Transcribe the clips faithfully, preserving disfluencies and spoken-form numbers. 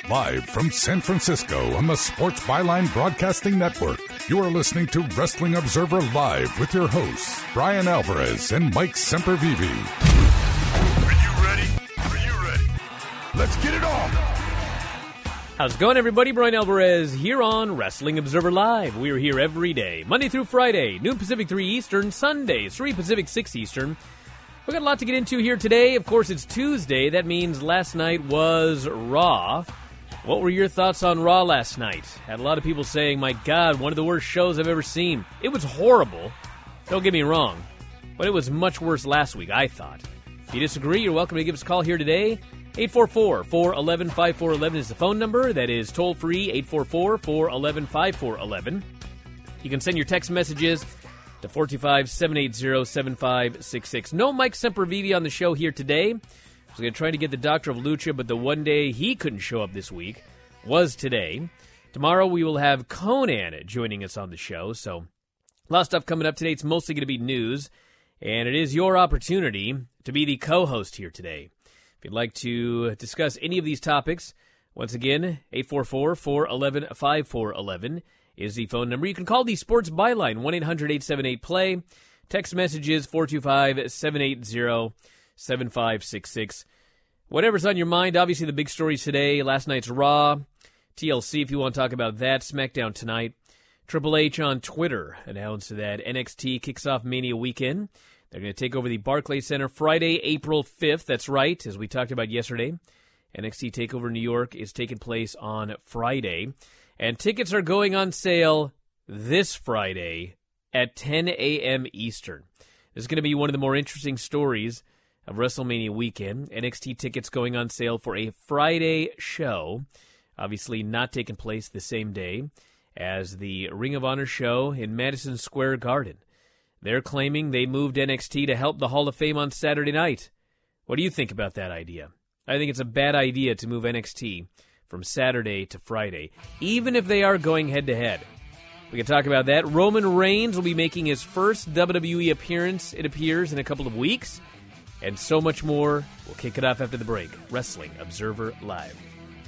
Live from San Francisco on the Sports Byline Broadcasting Network, you are listening to Wrestling Observer Live with your hosts, Brian Alvarez and Mike Sempervive. Are you ready? Are you ready? Let's get it on! How's it going, everybody? Brian Alvarez here on Wrestling Observer Live. We're here every day, Monday through Friday, noon Pacific, three Eastern, Sundays, three Pacific, six Eastern. We've got a lot to get into here today. Of course, it's Tuesday. That means last night was Raw. What were your thoughts on Raw last night? Had a lot of people saying, my God, one of the worst shows I've ever seen. It was horrible. Don't get me wrong. But it was much worse last week, I thought. If you disagree, you're welcome to give us a call here today. eight four four, four one one, five four one one is the phone number. That is toll-free, eight four four, four one one, five four one one. You can send your text messages to four two five, seven eight zero, seven five six six. No Mike Sempervive on the show here today. I was going to try to get the Doctor of Lucha, but the one day he couldn't show up this week was today. Tomorrow we will have Conan joining us on the show, so a lot of stuff coming up today. It's mostly going to be news, and it is your opportunity to be the co-host here today. If you'd like to discuss any of these topics, once again, eight four four, four one one, five four one one is the phone number. You can call the Sports Byline, one eight hundred, eight seven eight, play. Text messages, four two five, seven eight zero, seven five six six. Whatever's on your mind. Obviously, the big stories today. Last night's Raw. T L C, if you want to talk about that. SmackDown tonight. Triple H on Twitter announced that N X T kicks off Mania weekend. They're going to take over the Barclays Center Friday, April fifth. That's right, as we talked about yesterday. N X T TakeOver New York is taking place on Friday. And tickets are going on sale this Friday at ten a.m. Eastern. This is going to be one of the more interesting stories of WrestleMania weekend. N X T tickets going on sale for a Friday show. Obviously not taking place the same day as the Ring of Honor show in Madison Square Garden. They're claiming they moved N X T to help the Hall of Fame on Saturday night. What do you think about that idea? I think it's a bad idea to move N X T from Saturday to Friday, even if they are going head-to-head. We can talk about that. Roman Reigns will be making his first W W E appearance, it appears, in a couple of weeks. And so much more. We'll kick it off after the break. Wrestling Observer Live.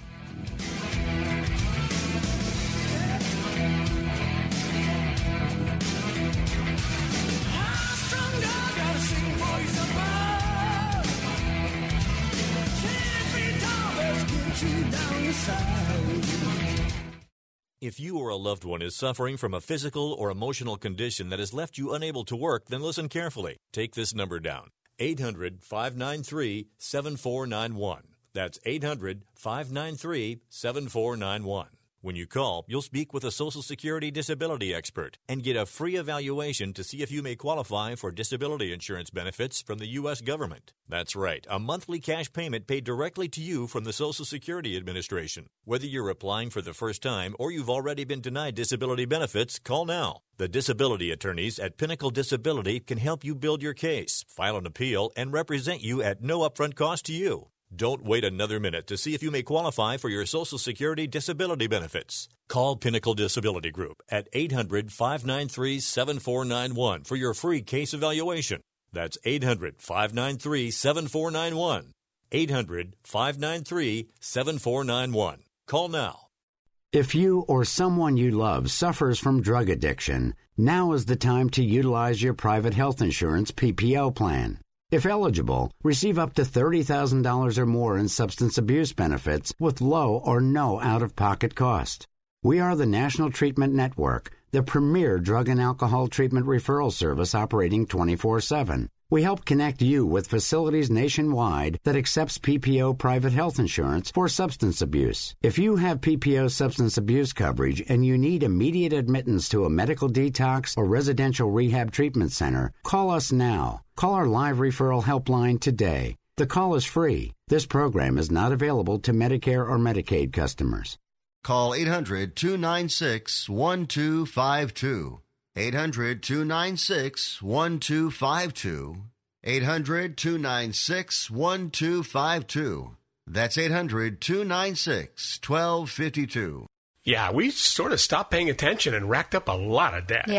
If you or a loved one is suffering from a physical or emotional condition that has left you unable to work, then listen carefully. Take this number down. eight hundred, five nine three, seven four nine one. That's eight hundred, five nine three, seven four nine one. When you call, you'll speak with a Social Security disability expert and get a free evaluation to see if you may qualify for disability insurance benefits from the U S government. That's right, a monthly cash payment paid directly to you from the Social Security Administration. Whether you're applying for the first time or you've already been denied disability benefits, call now. The disability attorneys at Pinnacle Disability can help you build your case, file an appeal, and represent you at no upfront cost to you. Don't wait another minute to see if you may qualify for your Social Security disability benefits. Call Pinnacle Disability Group at eight hundred, five nine three, seven four nine one for your free case evaluation. That's eight hundred, five nine three, seven four nine one. eight hundred, five nine three, seven four nine one. Call now. If you or someone you love suffers from drug addiction, now is the time to utilize your private health insurance P P O plan. If eligible, receive up to thirty thousand dollars or more in substance abuse benefits with low or no out-of-pocket cost. We are the National Treatment Network, the premier drug and alcohol treatment referral service operating twenty-four seven. We help connect you with facilities nationwide that accepts P P O private health insurance for substance abuse. If you have P P O substance abuse coverage and you need immediate admittance to a medical detox or residential rehab treatment center, call us now. Call our live referral helpline today. The call is free. This program is not available to Medicare or Medicaid customers. Call eight hundred, two nine six, one two five two. eight hundred, two nine six, one two five two. eight hundred, two nine six, one two five two. That's eight hundred, two nine six, one two five two. Yeah, we sort of stopped paying attention and racked up a lot of debt. Yeah.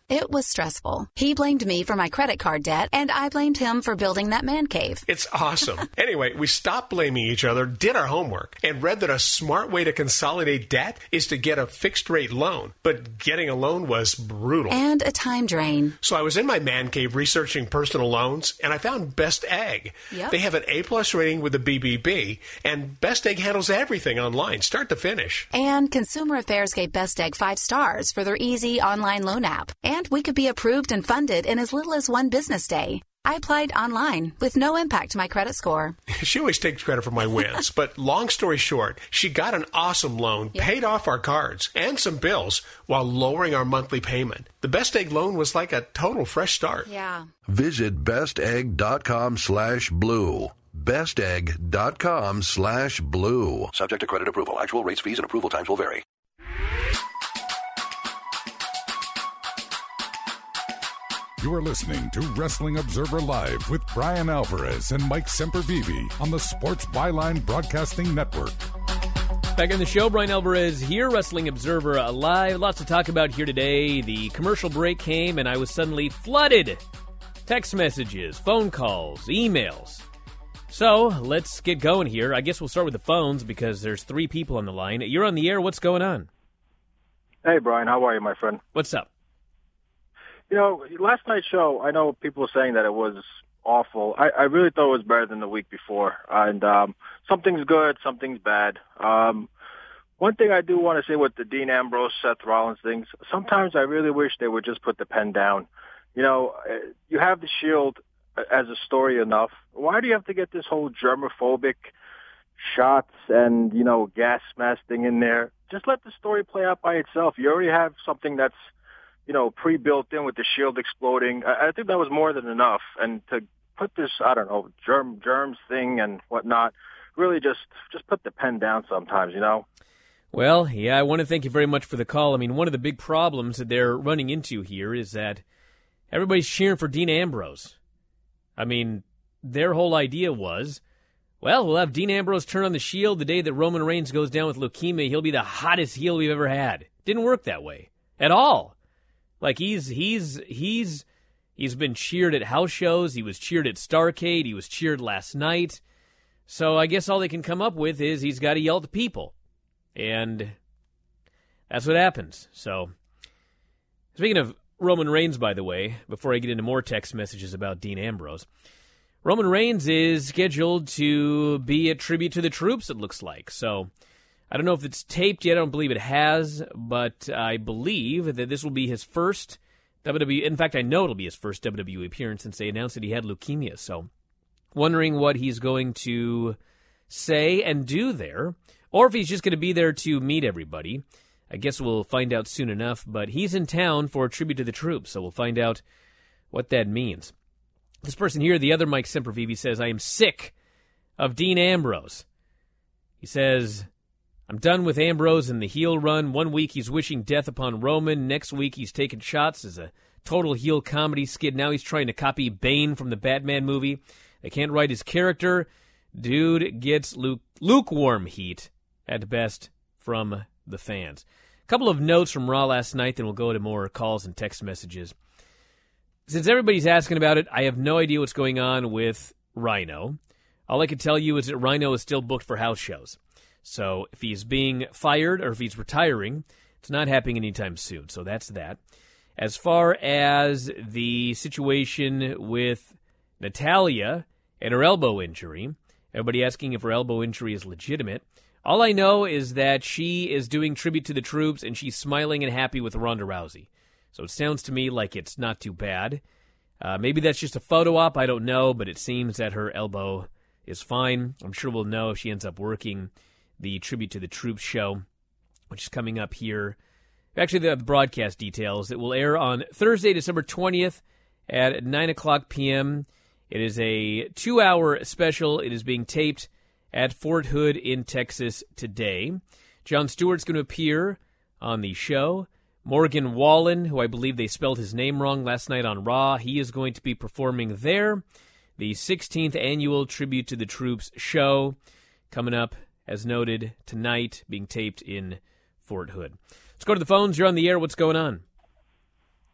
It was stressful. He blamed me for my credit card debt, and I blamed him for building that man cave. It's awesome. Anyway, we stopped blaming each other, did our homework, and read that a smart way to consolidate debt is to get a fixed-rate loan. But getting a loan was brutal. And a time drain. So I was in my man cave researching personal loans, and I found Best Egg. Yep. They have an A-plus rating with the B B B, and Best Egg handles everything online, start to finish. And Consumer Affairs gave Best Egg five stars for their easy online loan app. And we could be approved and funded in as little as one business day. I applied online with no impact to my credit score. She always takes credit for my wins, but long story short, she got an awesome loan, Yep. paid off our cards and some bills while lowering our monthly payment. The Best Egg loan was like a total fresh start. Yeah. Visit bestegg.com slash blue. bestegg.com slash blue. Subject to credit approval. Actual rates, fees, and approval times will vary. You are listening to Wrestling Observer Live with Brian Alvarez and Mike Sempervive on the Sports Byline Broadcasting Network. Back on the show, Brian Alvarez here, Wrestling Observer Live. Lots to talk about here today. The commercial break came, and I was suddenly flooded. Text messages, phone calls, emails. So, let's get going here. I guess we'll start with the phones because there's three people on the line. You're on the air. What's going on? Hey, Brian. How are you, my friend? What's up? You know, last night's show, I know people were saying that it was awful. I, I really thought it was better than the week before. And um, something's good, something's bad. Um, one thing I do want to say with the Dean Ambrose, Seth Rollins things, sometimes I really wish they would just put the pen down. You know, you have the Shield as a story enough. Why do you have to get this whole germophobic shots and, you know, gas mask thing in there? Just let the story play out by itself. You already have something that's, you know, pre-built in with the Shield exploding. I, I think that was more than enough. And to put this, I don't know, germ germs thing and whatnot, really just just put the pen down sometimes, you know? Well, yeah, I want to thank you very much for the call. I mean, one of the big problems that they're running into here is that everybody's cheering for Dean Ambrose. I mean, their whole idea was, well, we'll have Dean Ambrose turn on the Shield the day that Roman Reigns goes down with leukemia. He'll be the hottest heel we've ever had. Didn't work that way at all. Like, he's he's he's he's been cheered at house shows. He was cheered at Starrcade. He was cheered last night. So I guess all they can come up with is he's got to yell at the people. And that's what happens. So, speaking of Roman Reigns, by the way, before I get into more text messages about Dean Ambrose, Roman Reigns is scheduled to be a tribute to the troops, it looks like. So, I don't know if it's taped yet. I don't believe it has, but I believe that this will be his first W W E. In fact, I know it'll be his first W W E appearance since they announced that he had leukemia. So, wondering what he's going to say and do there, or if he's just going to be there to meet everybody. I guess we'll find out soon enough, but he's in town for a tribute to the troops, so we'll find out what that means. This person here, the other Mike Sempervive, says, I am sick of Dean Ambrose. He says, I'm done with Ambrose and the heel run. One week he's wishing death upon Roman. Next week he's taking shots as a total heel comedy skid. Now he's trying to copy Bane from the Batman movie. They can't write his character. Dude gets luke- lukewarm heat at best from the fans. A couple of notes from Raw last night, then we'll go to more calls and text messages. Since everybody's asking about it, I have no idea what's going on with Rhino. All I can tell you is that Rhino is still booked for house shows. So if he's being fired or if he's retiring, it's not happening anytime soon. So that's that. As far as the situation with Natalya and her elbow injury, everybody asking if her elbow injury is legitimate. All I know is that she is doing tribute to the troops and she's smiling and happy with Ronda Rousey. So it sounds to me like it's not too bad. Uh, maybe that's just a photo op, I don't know, but it seems that her elbow is fine. I'm sure we'll know if she ends up working the Tribute to the Troops show, which is coming up here. Actually, the broadcast details. It will air on Thursday, December twentieth at nine o'clock p.m. It is a two-hour special. It is being taped at Fort Hood in Texas today. Jon Stewart's going to appear on the show. Morgan Wallen, who I believe they spelled his name wrong last night on Raw, he is going to be performing there. The sixteenth annual Tribute to the Troops show coming up, as noted, tonight, being taped in Fort Hood. Let's go to the phones. You're on the air. What's going on?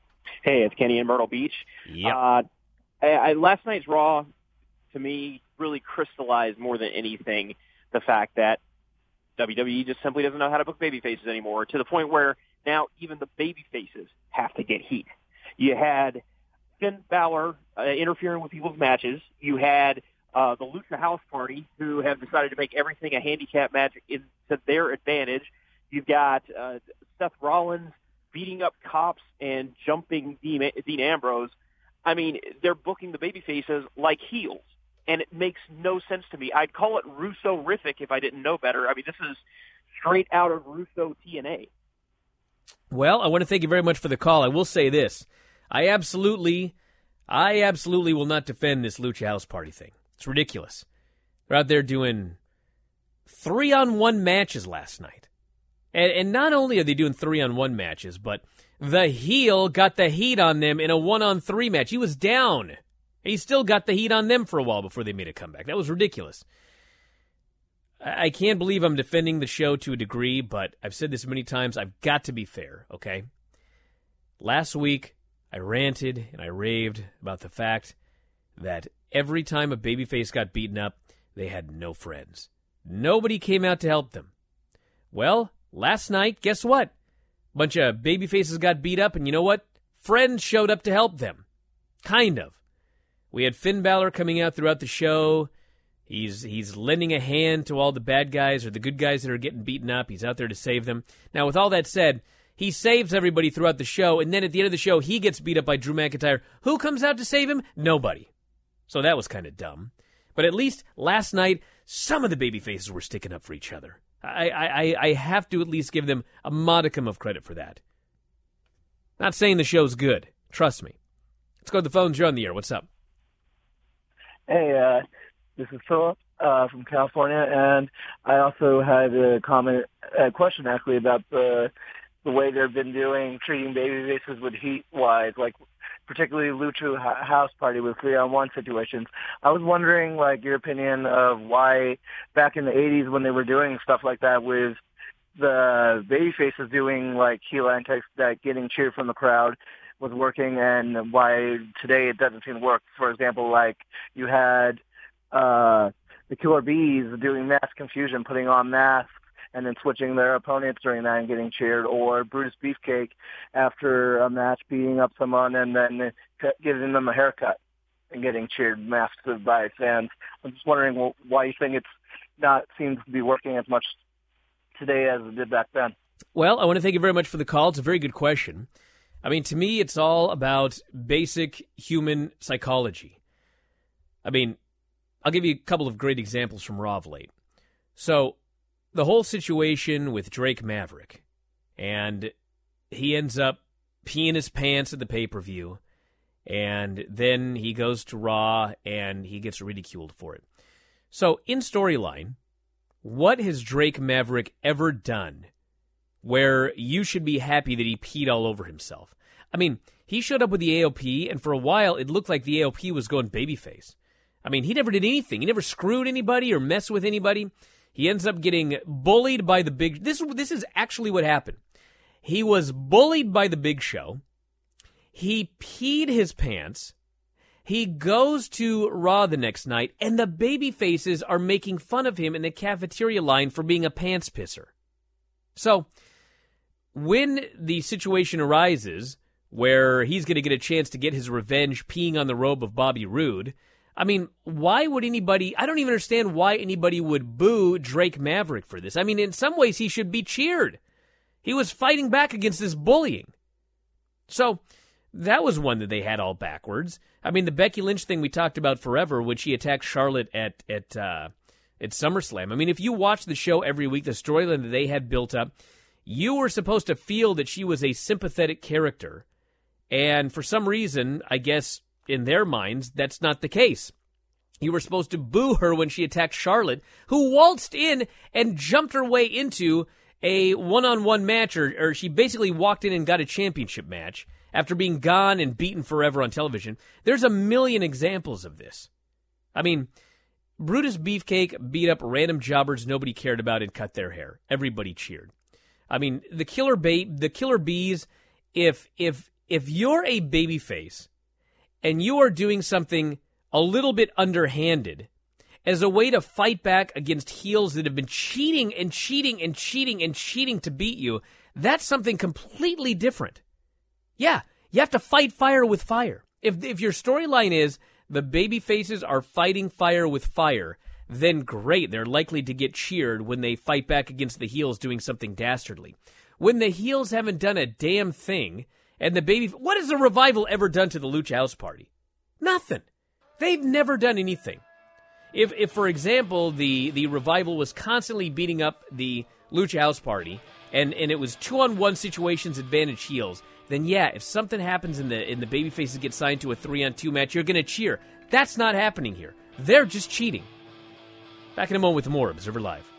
Hey, it's Kenny in Myrtle Beach. Yep. Uh, I, I, last night's Raw, to me, really crystallized more than anything the fact that W W E just simply doesn't know how to book baby faces anymore, to the point where now even the baby faces have to get heat. You had Finn Balor uh, interfering with people's matches. You had uh, the Lucha House Party, who have decided to make everything a handicap match into their advantage. You've got uh, Seth Rollins beating up cops and jumping Dean, Dean Ambrose. I mean, they're booking the baby faces like heels, and it makes no sense to me. I'd call it Russo-rific if I didn't know better. I mean, this is straight out of Russo T N A. Well, I want to thank you very much for the call. I will say this. I absolutely, I absolutely will not defend this Lucha House Party thing. It's ridiculous. They're out there doing three-on-one matches last night. And, and not only are they doing three-on-one matches, but the heel got the heat on them in a one-on-three match. He was down. He still got the heat on them for a while before they made a comeback. That was ridiculous. I, I can't believe I'm defending the show to a degree, but I've said this many times. I've got to be fair, okay? Last week, I ranted and I raved about the fact that every time a babyface got beaten up, they had no friends. Nobody came out to help them. Well, last night, guess what? A bunch of babyfaces got beat up, and you know what? Friends showed up to help them. Kind of. We had Finn Balor coming out throughout the show. He's he's lending a hand to all the bad guys or the good guys that are getting beaten up. He's out there to save them. Now, with all that said, he saves everybody throughout the show, and then at the end of the show, he gets beat up by Drew McIntyre. Who comes out to save him? Nobody. So that was kind of dumb. But at least last night, some of the babyfaces were sticking up for each other. I, I, I have to at least give them a modicum of credit for that. Not saying the show's good. Trust me. Let's go to the phones. You're on the air. What's up? Hey, uh, this is Philip uh, from California, and I also had a comment, a question actually about the the way they've been doing treating baby faces with heat wise, like particularly Lucha House Party with three on one situations. I was wondering, like, your opinion of why back in the eighties when they were doing stuff like that with the baby faces doing like heel antics that getting cheered from the crowd was working, and why today it doesn't seem to work. For example, like you had uh, the Killer Bees doing mass confusion, putting on masks, and then switching their opponents during that and getting cheered, or Brutus Beefcake after a match beating up someone and then giving them a haircut and getting cheered masked by fans. I'm just wondering why you think it's not seems to be working as much today as it did back then. Well, I want to thank you very much for the call. It's a very good question. I mean, to me, it's all about basic human psychology. I mean, I'll give you a couple of great examples from Raw of late. So, the whole situation with Drake Maverick, and he ends up peeing his pants at the pay-per-view, and then he goes to Raw, and he gets ridiculed for it. So, in storyline, what has Drake Maverick ever done where you should be happy that he peed all over himself? I mean, he showed up with the A O P, and for a while, it looked like the A O P was going babyface. I mean, he never did anything. He never screwed anybody or messed with anybody. He ends up getting bullied by the Big... This, this is actually what happened. He was bullied by the Big Show. He peed his pants. He goes to Raw the next night, and the baby faces are making fun of him in the cafeteria line for being a pants pisser. So, when the situation arises where he's going to get a chance to get his revenge peeing on the robe of Bobby Roode, I mean, why would anybody... I don't even understand why anybody would boo Drake Maverick for this. I mean, in some ways, he should be cheered. He was fighting back against this bullying. So, that was one that they had all backwards. I mean, the Becky Lynch thing we talked about forever when she attacked Charlotte at at uh, at SummerSlam. I mean, if you watch the show every week, the storyline that they had built up, you were supposed to feel that she was a sympathetic character. And for some reason, I guess... in their minds, that's not the case. You were supposed to boo her when she attacked Charlotte, who waltzed in and jumped her way into a one-on-one match, or, or she basically walked in and got a championship match after being gone and beaten forever on television. There's a million examples of this. I mean, Brutus Beefcake beat up random jobbers nobody cared about and cut their hair. Everybody cheered. I mean, the Killer, ba- the Killer Bees, if if... if you're a babyface and you are doing something a little bit underhanded as a way to fight back against heels that have been cheating and cheating and cheating and cheating to beat you, that's something completely different. Yeah, you have to fight fire with fire. If if your storyline is the baby faces are fighting fire with fire, then great, they're likely to get cheered when they fight back against the heels doing something dastardly. When the heels haven't done a damn thing, and the baby... What has the Revival ever done to the Lucha House Party? Nothing. They've never done anything. If, if for example, the, the Revival was constantly beating up the Lucha House Party, and, and it was two-on-one situations advantage heels, then yeah, if something happens and the, and the babyfaces get signed to a three-on-two match, you're going to cheer. That's not happening here. They're just cheating. Back in a moment with more Observer Live.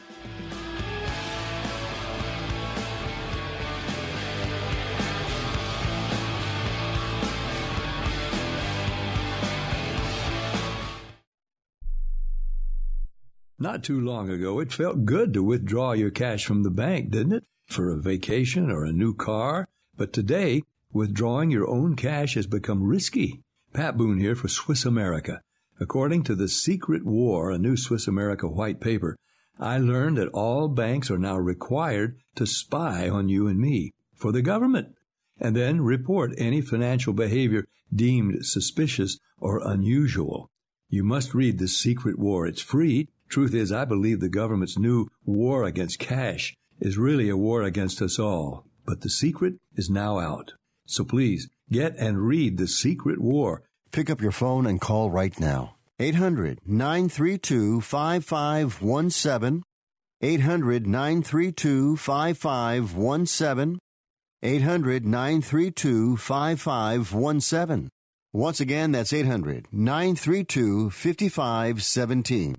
Not too long ago, it felt good to withdraw your cash from the bank, didn't it? For a vacation or a new car. But today, withdrawing your own cash has become risky. Pat Boone here for Swiss America. According to The Secret War, a new Swiss America white paper, I learned that all banks are now required to spy on you and me for the government, and then report any financial behavior deemed suspicious or unusual. You must read The Secret War. It's free. Truth is, I believe the government's new war against cash is really a war against us all. But the secret is now out. So please, get and read The Secret War. Pick up your phone and call right now. eight hundred, nine three two, five five one seven. eight hundred, nine three two, five five one seven. eight hundred, nine three two, five five one seven. Once again, that's eight hundred, nine three two, five five one seven.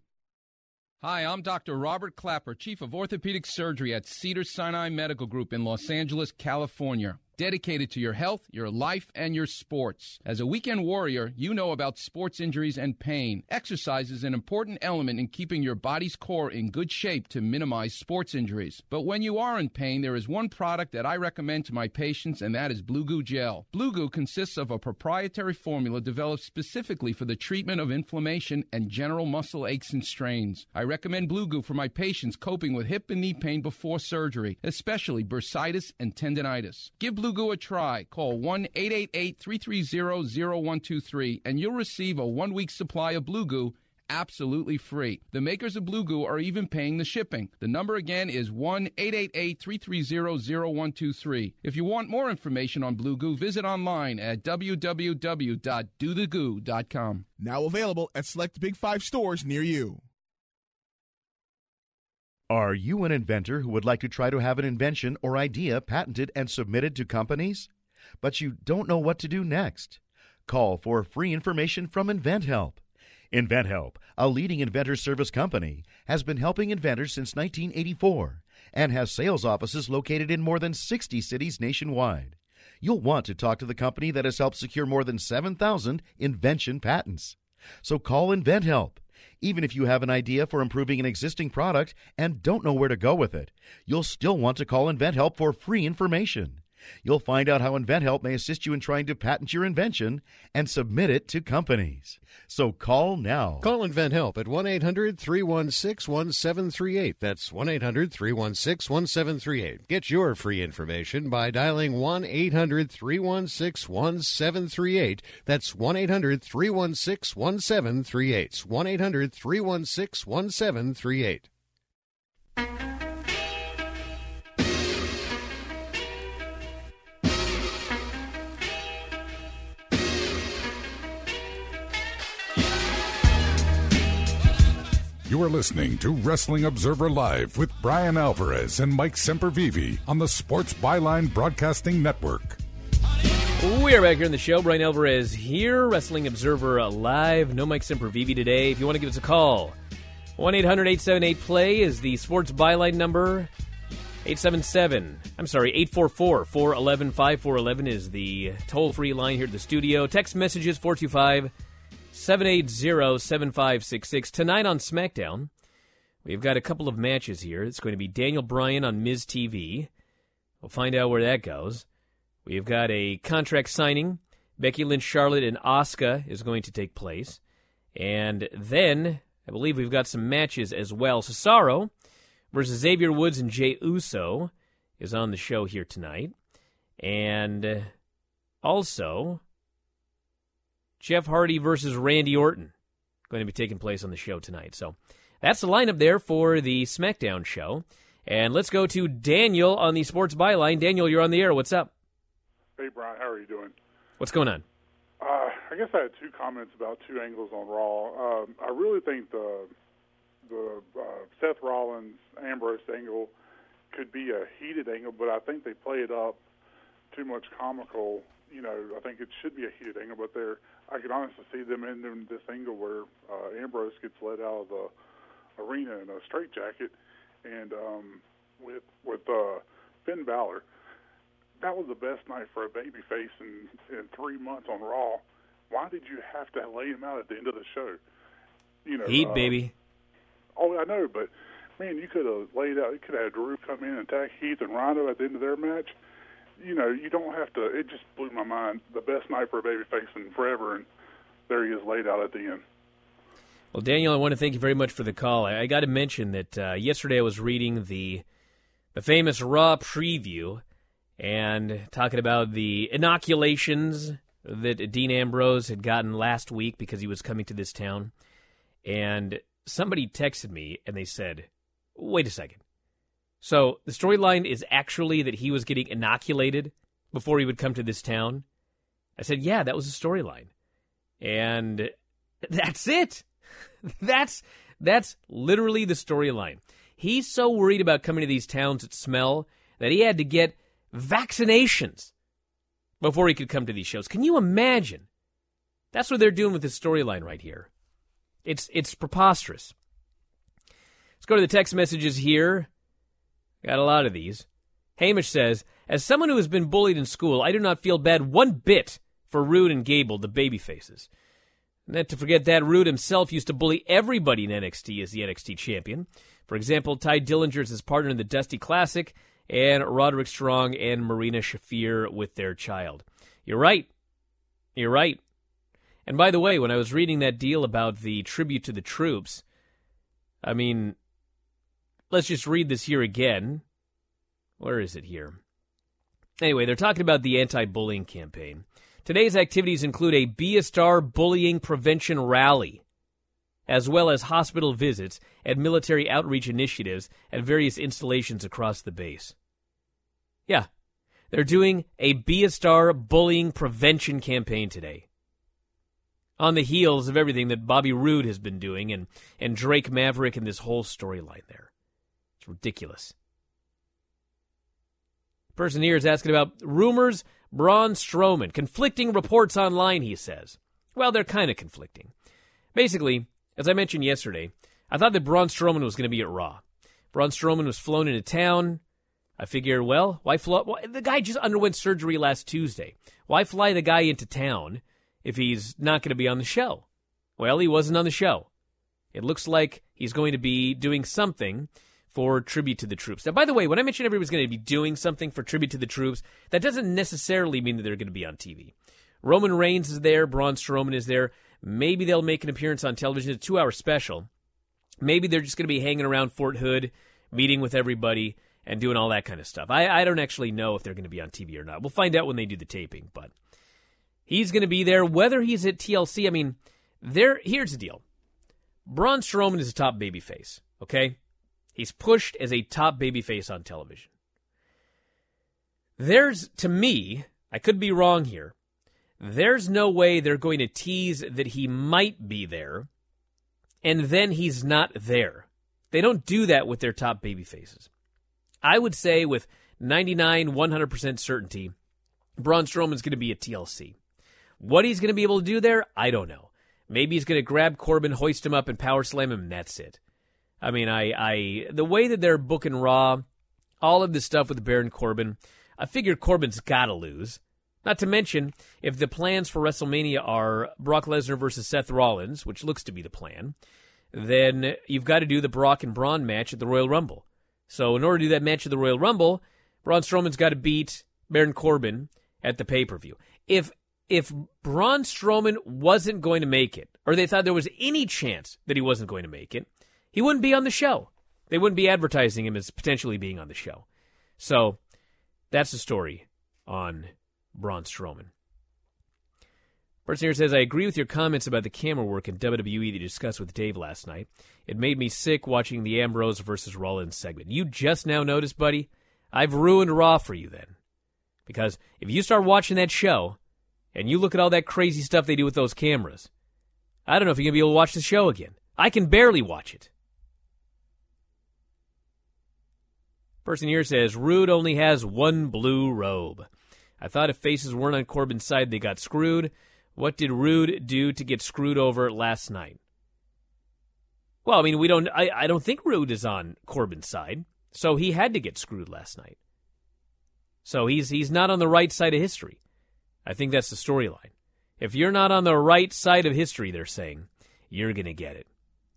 Hi, I'm Doctor Robert Clapper, Chief of Orthopedic Surgery at Cedars-Sinai Medical Group in Los Angeles, California. Dedicated to your health, your life, and your sports. As a weekend warrior, you know about sports injuries and pain. Exercise is an important element in keeping your body's core in good shape to minimize sports injuries. But when you are in pain, there is one product that I recommend to my patients, and that is Blue Goo Gel. Blue Goo consists of a proprietary formula developed specifically for the treatment of inflammation and general muscle aches and strains. I recommend Blue Goo for my patients coping with hip and knee pain before surgery, especially bursitis and tendinitis. Give Blue Goo a try. Call one eight eight eight, three three zero, zero one two three and you'll receive a one-week supply of Blue Goo absolutely free. The makers of Blue Goo are even paying the shipping. The number again is one eight eight eight, three three zero, zero one two three. If you want more information on Blue Goo, visit online at w w w dot do the goo dot com. Now available at select Big Five stores near you. Are you an inventor who would like to try to have an invention or idea patented and submitted to companies, but you don't know what to do next? Call for free information from InventHelp. InventHelp, a leading inventor service company, has been helping inventors since nineteen eighty-four and has sales offices located in more than sixty cities nationwide. You'll want to talk to the company that has helped secure more than seven thousand invention patents. So call InventHelp. Even if you have an idea for improving an existing product and don't know where to go with it, you'll still want to call InventHelp for free information. You'll find out how InventHelp may assist you in trying to patent your invention and submit it to companies. So call now. Call InventHelp at one eight hundred, three one six, one seven three eight. That's one eight hundred, three one six, one seven three eight. Get your free information by dialing one eight hundred, three one six, one seven three eight. That's one eight hundred, three one six, one seven three eight. one eight hundred, three one six, one seven three eight. You are listening to Wrestling Observer Live with Brian Alvarez and Mike Sempervive on the Sports Byline Broadcasting Network. We are back here in the show. Brian Alvarez here, Wrestling Observer Live. No Mike Sempervive today. If you want to give us a call, one eight hundred, eight seven eight, play is the Sports Byline number. eight seven seven, I'm sorry, eight four four, four one one, five four one one is the toll-free line here at the studio. Text messages, four two five, seven eight zero, seven five six six. Tonight on SmackDown, we've got a couple of matches here. It's going to be Daniel Bryan on Miz T V. We'll find out where that goes. We've got a contract signing. Becky Lynch, Charlotte, and Asuka is going to take place. And then, I believe we've got some matches as well. Cesaro versus Xavier Woods and Jey Uso is on the show here tonight. And also, Jeff Hardy versus Randy Orton going to be taking place on the show tonight. So that's the lineup there for the SmackDown show. And let's go to Daniel on the Sports Byline. Daniel, you're on the air. What's up? Hey, Brian. How are you doing? What's going on? Uh, I guess I had two comments about two angles on Raw. Um, I really think the the uh, Seth Rollins Ambrose angle could be a heated angle, but I think they play it up too much comical. You know, I think it should be a heated angle, but they're I could honestly see them ending this angle where uh, Ambrose gets let out of the arena in a straitjacket, and um, with with uh, Finn Balor. That was the best night for a babyface in, in three months on Raw. Why did you have to lay him out at the end of the show? You know, Heat, uh, baby. Oh, I know, but man, you could have laid out. You could have had Drew come in and attack Heath and Rhino at the end of their match. You know, you don't have to. It just blew my mind. The best night for a babyface in forever, and there he is laid out at the end. Well, Daniel, I want to thank you very much for the call. I, I got to mention that uh, yesterday I was reading the the famous Raw preview. And talking about the inoculations that Dean Ambrose had gotten last week because he was coming to this town. And somebody texted me and they said, wait a second. So the storyline is actually that he was getting inoculated before he would come to this town? I said, yeah, that was the storyline. And that's it. That's that's literally the storyline. He's so worried about coming to these towns that smell that he had to get vaccinations before he could come to these shows. Can you imagine? That's what they're doing with this storyline right here. It's it's preposterous. Let's go to the text messages here. Got a lot of these. Hamish says, as someone who has been bullied in school, I do not feel bad one bit for Rude and Gable, the babyfaces. Not to forget that Rude himself used to bully everybody in N X T as the N X T champion. For example, Ty Dillinger is his partner in the Dusty Classic, and Roderick Strong and Marina Shafir with their child. You're right. You're right. And by the way, when I was reading that deal about the tribute to the troops, I mean, let's just read this here again. Where is it here? Anyway, they're talking about the anti-bullying campaign. Today's activities include a Be a Star bullying prevention rally, as well as hospital visits and military outreach initiatives at various installations across the base. Yeah, they're doing a Be a Star bullying prevention campaign today. On the heels of everything that Bobby Roode has been doing and, and Drake Maverick and this whole storyline there. It's ridiculous. Person here is asking about rumors, Braun Strowman. Conflicting reports online, he says. Well, they're kind of conflicting. Basically, as I mentioned yesterday, I thought that Braun Strowman was going to be at Raw. Braun Strowman was flown into town. I figured, well, why fly? Well, the guy just underwent surgery last Tuesday. Why fly the guy into town if he's not going to be on the show? Well, he wasn't on the show. It looks like he's going to be doing something for Tribute to the Troops. Now, by the way, when I mentioned everybody's going to be doing something for Tribute to the Troops, that doesn't necessarily mean that they're going to be on T V. Roman Reigns is there. Braun Strowman is there. Maybe they'll make an appearance on television. It's a two-hour special. Maybe they're just going to be hanging around Fort Hood, meeting with everybody, and doing all that kind of stuff. I, I don't actually know if they're going to be on T V or not. We'll find out when they do the taping, but he's going to be there. Whether he's at T L C, I mean, there. here's the deal. Braun Strowman is a top babyface, okay? He's pushed as a top babyface on television. There's, to me, I could be wrong here, there's no way they're going to tease that he might be there, and then he's not there. They don't do that with their top babyfaces. I would say with ninety-nine, one hundred percent certainty, Braun Strowman's going to be at T L C. What he's going to be able to do there, I don't know. Maybe he's going to grab Corbin, hoist him up, and power slam him, and that's it. I mean, I, I the way that they're booking Raw, all of this stuff with Baron Corbin, I figured Corbin's got to lose. Not to mention, if the plans for WrestleMania are Brock Lesnar versus Seth Rollins, which looks to be the plan, then you've got to do the Brock and Braun match at the Royal Rumble. So in order to do that match at the Royal Rumble, Braun Strowman's got to beat Baron Corbin, at the pay-per-view. If if Braun Strowman wasn't going to make it, or they thought there was any chance that he wasn't going to make it, he wouldn't be on the show. They wouldn't be advertising him as potentially being on the show. So that's the story on Braun Strowman. Person here says, I agree with your comments about the camera work in W W E that you discussed with Dave last night. It made me sick watching the Ambrose versus Rollins segment. You just now noticed, buddy? I've ruined Raw for you then. Because if you start watching that show, and you look at all that crazy stuff they do with those cameras, I don't know if you're going to be able to watch the show again. I can barely watch it. Person here says, Rude only has one blue robe. I thought if faces weren't on Corbin's side, they got screwed. What did Rude do to get screwed over last night? Well, I mean, we don't. I, I don't think Rude is on Corbin's side, so he had to get screwed last night. So he's he's not on the right side of history. I think that's the storyline. If you're not on the right side of history, they're saying, you're going to get it.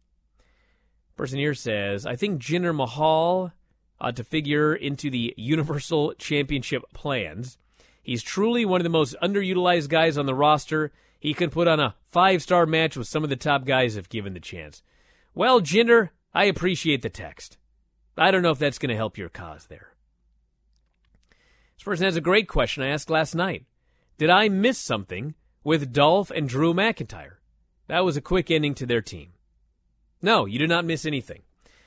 Person here says, I think Jinder Mahal ought to figure into the Universal Championship plans. He's truly one of the most underutilized guys on the roster. He could put on a five-star match with some of the top guys if given the chance. Well, Jinder, I appreciate the text. I don't know if that's going to help your cause there. This person has a great question I asked last night. Did I miss something with Dolph and Drew McIntyre? That was a quick ending to their team. No, you did not miss anything.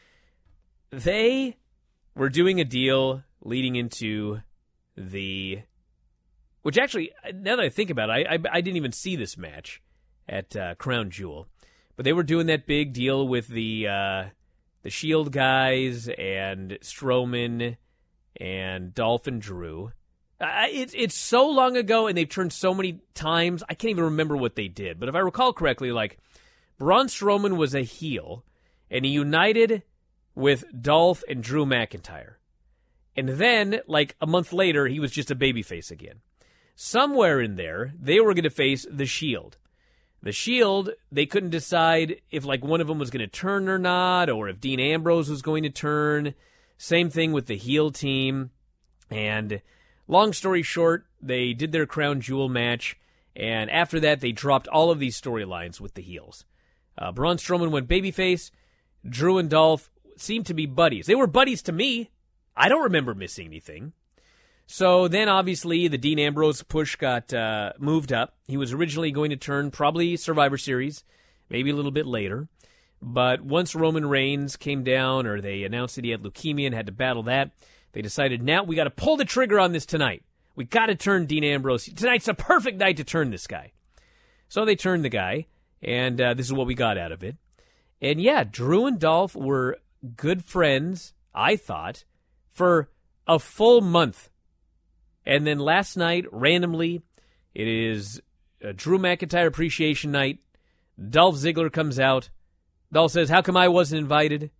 They were doing a deal leading into the... Which actually, now that I think about it, I, I, I didn't even see this match at uh, Crown Jewel. But they were doing that big deal with the uh, the Shield guys and Strowman and Dolph and Drew. Uh, it's it's so long ago, and they've turned so many times, I can't even remember what they did. But if I recall correctly, like, Braun Strowman was a heel, and he united with Dolph and Drew McIntyre. And then, like, a month later, he was just a babyface again. Somewhere in there, they were going to face the Shield. The Shield, they couldn't decide if, like, one of them was going to turn or not, or if Dean Ambrose was going to turn. Same thing with the heel team. And long story short, they did their Crown Jewel match, and after that, they dropped all of these storylines with the heels. Uh, Braun Strowman went babyface. Drew and Dolph seemed to be buddies. They were buddies to me. I don't remember missing anything. So then, obviously, the Dean Ambrose push got uh, moved up. He was originally going to turn probably Survivor Series, maybe a little bit later. But once Roman Reigns came down, or they announced that he had leukemia and had to battle that, they decided, now we got to pull the trigger on this tonight. We got to turn Dean Ambrose. Tonight's a perfect night to turn this guy. So they turned the guy, and uh, this is what we got out of it. And yeah, Drew and Dolph were good friends, I thought, for a full month. And then last night, randomly, it is a Drew McIntyre Appreciation Night. Dolph Ziggler comes out. Dolph says, how come I wasn't invited?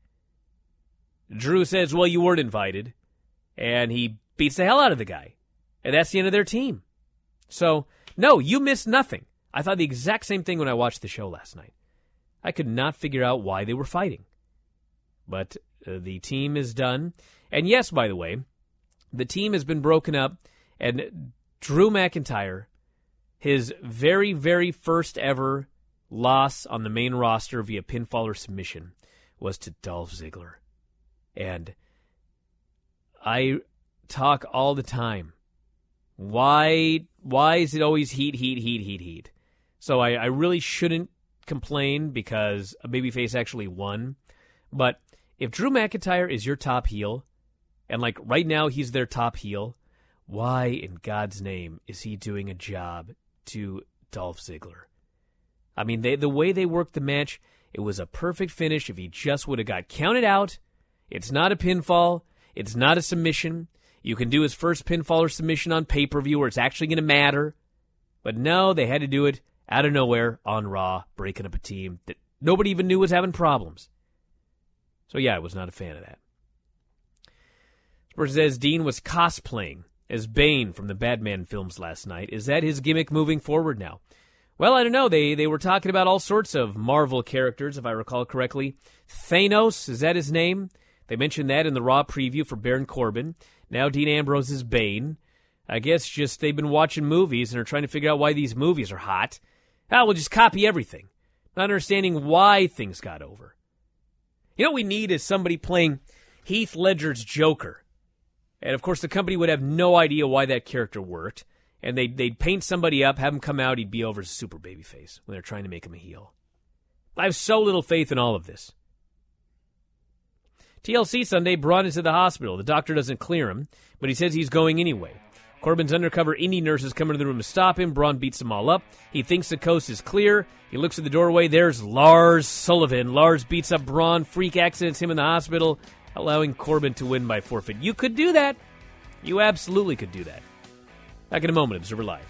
Drew says, well, you weren't invited. And he beats the hell out of the guy. And that's the end of their team. So, no, you missed nothing. I thought the exact same thing when I watched the show last night. I could not figure out why they were fighting. But uh, the team is done. And yes, by the way, the team has been broken up, and Drew McIntyre, his very, very first ever loss on the main roster via pinfall or submission was to Dolph Ziggler. And I talk all the time. Why why is it always heat, heat, heat, heat, heat? So I, I really shouldn't complain because a babyface actually won. But if Drew McIntyre is your top heel, and like right now he's their top heel, why in God's name is he doing a job to Dolph Ziggler? I mean, they, the way they worked the match, it was a perfect finish if he just would have got counted out. It's not a pinfall. It's not a submission. You can do his first pinfall or submission on pay-per-view where it's actually going to matter. But no, they had to do it out of nowhere on Raw, breaking up a team that nobody even knew was having problems. So yeah, I was not a fan of that. This person says Dean was cosplaying as Bane from the Batman films last night. Is that his gimmick moving forward now? Well, I don't know. They they were talking about all sorts of Marvel characters, if I recall correctly. Thanos, is that his name? They mentioned that in the Raw preview for Baron Corbin. Now Dean Ambrose is Bane. I guess just they've been watching movies and are trying to figure out why these movies are hot. Ah, we'll just copy everything, not understanding why things got over. You know what we need is somebody playing Heath Ledger's Joker. And, of course, the company would have no idea why that character worked. And they'd, they'd paint somebody up, have him come out, he'd be over as a super babyface when they're trying to make him a heel. I have so little faith in all of this. T L C Sunday, Braun is at the hospital. The doctor doesn't clear him, but he says he's going anyway. Corbin's undercover indie nurses come into the room to stop him. Braun beats them all up. He thinks the coast is clear. He looks at the doorway. There's Lars Sullivan. Lars beats up Braun. Freak accidents him in the hospital, allowing Corbin to win by forfeit. You could do that. You absolutely could do that. Back in a moment, Observer Live.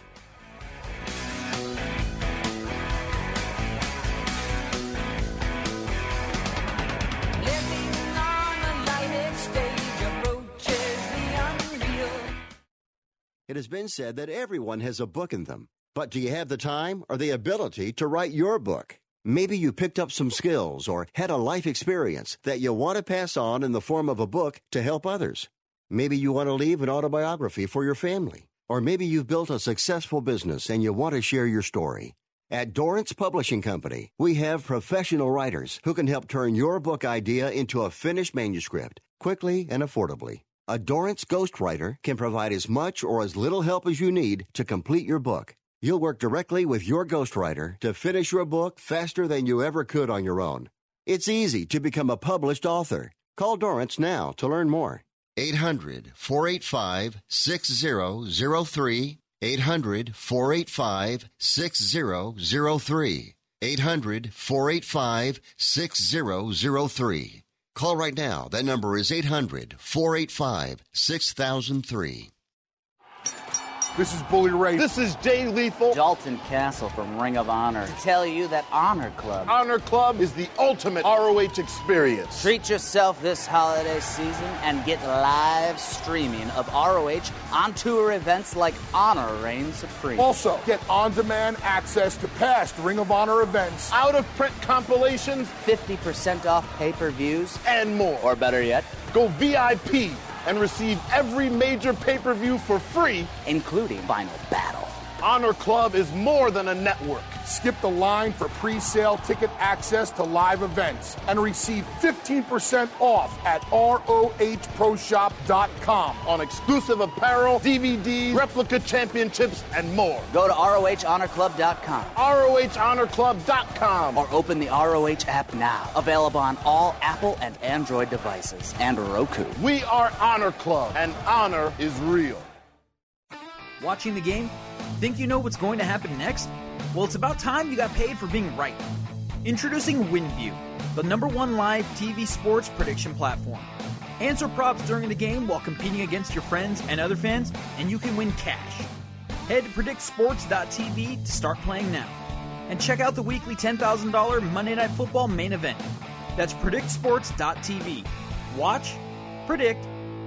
It has been said that everyone has a book in them. But do you have the time or the ability to write your book? Maybe you picked up some skills or had a life experience that you want to pass on in the form of a book to help others. Maybe you want to leave an autobiography for your family. Or maybe you've built a successful business and you want to share your story. At Dorrance Publishing Company, we have professional writers who can help turn your book idea into a finished manuscript quickly and affordably. A Dorrance ghostwriter can provide as much or as little help as you need to complete your book. You'll work directly with your ghostwriter to finish your book faster than you ever could on your own. It's easy to become a published author. Call Dorrance now to learn more. eight hundred, four eight five, six zero zero three. eight hundred, four eight five, six zero zero three. eight hundred, four eight five, six zero zero three. Call right now. That number is eight hundred, four eight five, six thousand three. This is Bully Ray. This is Jay Lethal. Dalton Castle from Ring of Honor. To tell you that Honor Club. Honor Club is the ultimate R O H experience. Treat yourself this holiday season and get live streaming of R O H on tour events like Honor Reigns Supreme. Also, get on-demand access to past Ring of Honor events, out-of-print compilations, fifty percent off pay-per-views, and more. Or better yet, go V I P and receive every major pay-per-view for free, including Final Battle. Honor Club is more than a network. Skip the line for pre-sale ticket access to live events and receive fifteen percent off at R O H pro shop dot com on exclusive apparel, D V Ds, replica championships, and more. Go to R O H honor club dot com. R O H honor club dot com. Or open the R O H app now. Available on all Apple and Android devices and Roku. We are Honor Club, and honor is real. Watching the game? Think you know what's going to happen next? Well, it's about time you got paid for being right. Introducing WinView, the number one live T V sports prediction platform. Answer props during the game while competing against your friends and other fans, and you can win cash. Head to predict sports dot t v to start playing now. And check out the weekly ten thousand dollars Monday Night Football main event. That's predict sports dot t v. Watch, predict,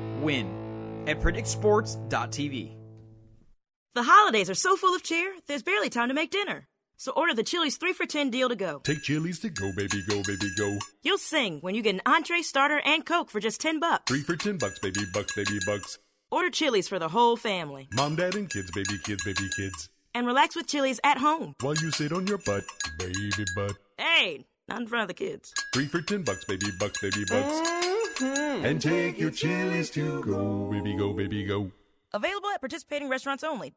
win at predict sports dot t v. The holidays are so full of cheer, there's barely time to make dinner. So order the Chili's three for ten deal to go. Take Chili's to go, baby, go, baby, go. You'll sing when you get an entree, starter, and Coke for just ten bucks. Three for ten bucks, baby, bucks, baby, bucks. Order Chili's for the whole family. Mom, dad, and kids, baby, kids, baby, kids. And relax with Chili's at home. While you sit on your butt, baby butt. Hey, not in front of the kids. Three for ten bucks, baby, bucks, baby, bucks. Mm-hmm. And take your Chili's to go, baby, go, baby, go. Available at participating restaurants only.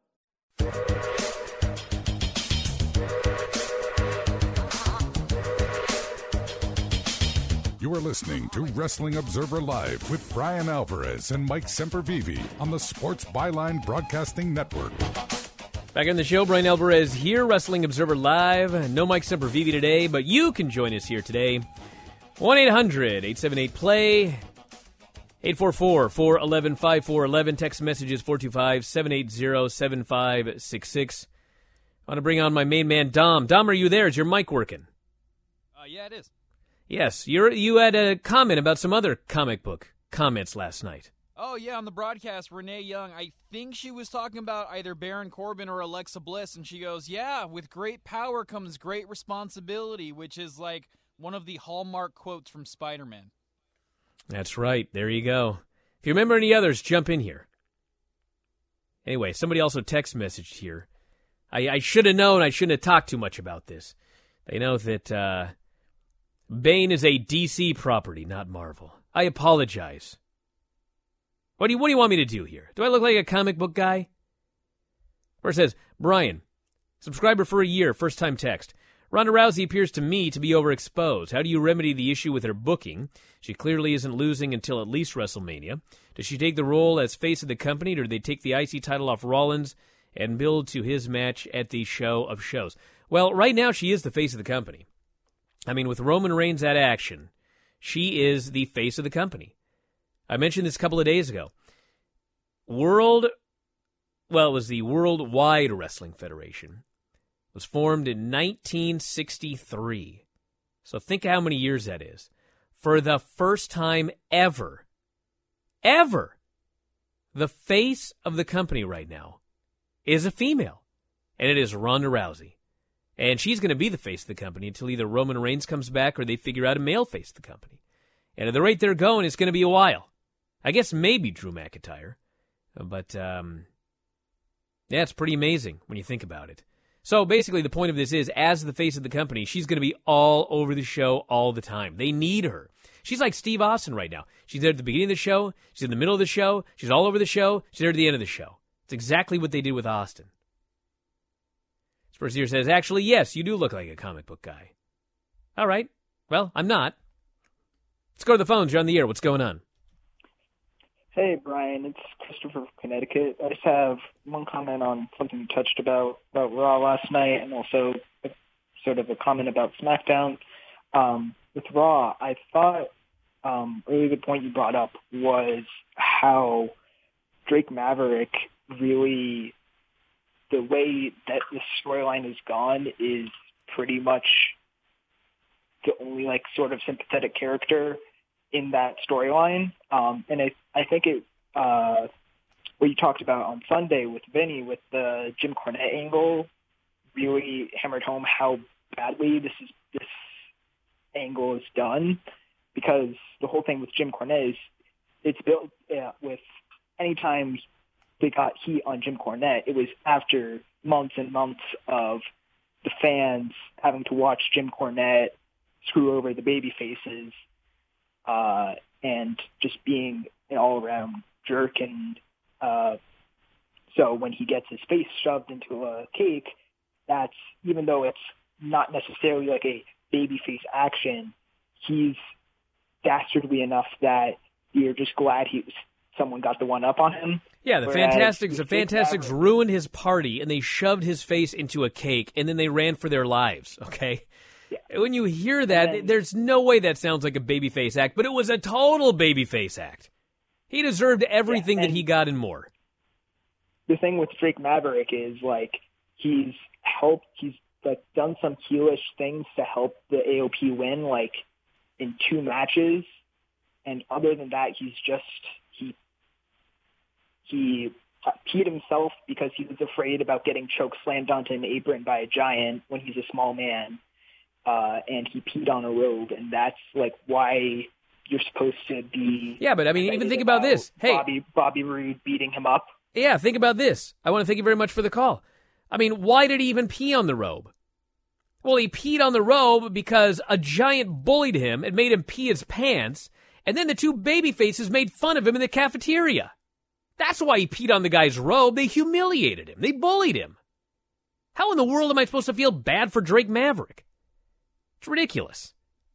You are listening to Wrestling Observer Live with Brian Alvarez and Mike Sempervive on the Sports Byline Broadcasting Network. Back on the show, Brian Alvarez here, Wrestling Observer Live. No Mike Sempervive today, but you can join us here today. one eight hundred eight seven eight play. eight four four, four one one, five four one one. Text messages four two five, seven eight zero, seven five six six. I want to bring on my main man, Dom. Dom, are you there? Is your mic working? Uh, yeah, it is. Yes. You're, you had a comment about some other comic book comments last night. Oh, yeah, on the broadcast, Renee Young, I think she was talking about either Baron Corbin or Alexa Bliss, and she goes, yeah, with great power comes great responsibility, which is like one of the hallmark quotes from Spider-Man. That's right. There you go. If you remember any others, jump in here. Anyway, somebody also text messaged here. I, I should have known I shouldn't have talked too much about this. They know that uh, Bane is a D C property, not Marvel. I apologize. What do you What do you want me to do here? Do I look like a comic book guy? Where it says, Brian, subscriber for a year, first time text. Ronda Rousey appears to me to be overexposed. How do you remedy the issue with her booking? She clearly isn't losing until at least WrestleMania. Does she take the role as face of the company, or do they take the I C title off Rollins and build to his match at the show of shows? Well, right now she is the face of the company. I mean, with Roman Reigns at Action, she is the face of the company. I mentioned this a couple of days ago. World, well, it was the Worldwide Wrestling Federation. Was formed in nineteen sixty-three. So think how many years that is. For the first time ever, ever, the face of the company right now is a female. And it is Ronda Rousey. And she's going to be the face of the company until either Roman Reigns comes back or they figure out a male face of the company. And at the rate they're going, it's going to be a while. I guess maybe Drew McIntyre. But, um, yeah, it's pretty amazing when you think about it. So basically the point of this is, as the face of the company, she's going to be all over the show all the time. They need her. She's like Steve Austin right now. She's there at the beginning of the show. She's in the middle of the show. She's all over the show. She's there at the end of the show. It's exactly what they did with Austin. This person here says, actually, yes, you do look like a comic book guy. All right. Well, I'm not. Let's go to the phones. You're on the air. What's going on? Hey, Brian, it's Christopher from Connecticut. I just have one comment on something you touched about, about Raw last night, and also a, sort of a comment about SmackDown. Um, with Raw, I thought um, a really good point you brought up was how Drake Maverick really, the way that the storyline has gone is pretty much the only, like, sort of sympathetic character in that storyline. Um, and I, I think it, uh, what you talked about on Sunday with Vinny, with the Jim Cornette angle, really hammered home how badly this is, this angle is done, because the whole thing with Jim Cornette is, it's built uh, with, anytime they got heat on Jim Cornette, it was after months and months of the fans having to watch Jim Cornette screw over the baby faces, Uh, and just being an all-around jerk. And uh, so when he gets his face shoved into a cake, that's, even though it's not necessarily like a babyface action, he's dastardly enough that you're just glad he someone got the one up on him. Yeah, the Whereas Fantastics, the Fantastics ruined his party, and they shoved his face into a cake, and then they ran for their lives, okay? Yeah. When you hear that, then, there's no way that sounds like a babyface act, but it was a total babyface act. He deserved everything yeah, that he got and more. The thing with Drake Maverick is, like, he's helped, he's like done some heelish things to help the A O P win, like in two matches, and other than that, he's just he he peed himself because he was afraid about getting choke slammed onto an apron by a giant when he's a small man. Uh, and he peed on a robe, and that's like why you're supposed to be. Yeah, but I mean, even think about, about this. Hey, Bobby, Bobby Roode beating him up. Yeah, think about this. I want to thank you very much for the call. I mean, why did he even pee on the robe? Well, he peed on the robe because a giant bullied him and made him pee his pants, and then the two baby faces made fun of him in the cafeteria. That's why he peed on the guy's robe. They humiliated him. They bullied him. How in the world am I supposed to feel bad for Drake Maverick? It's ridiculous.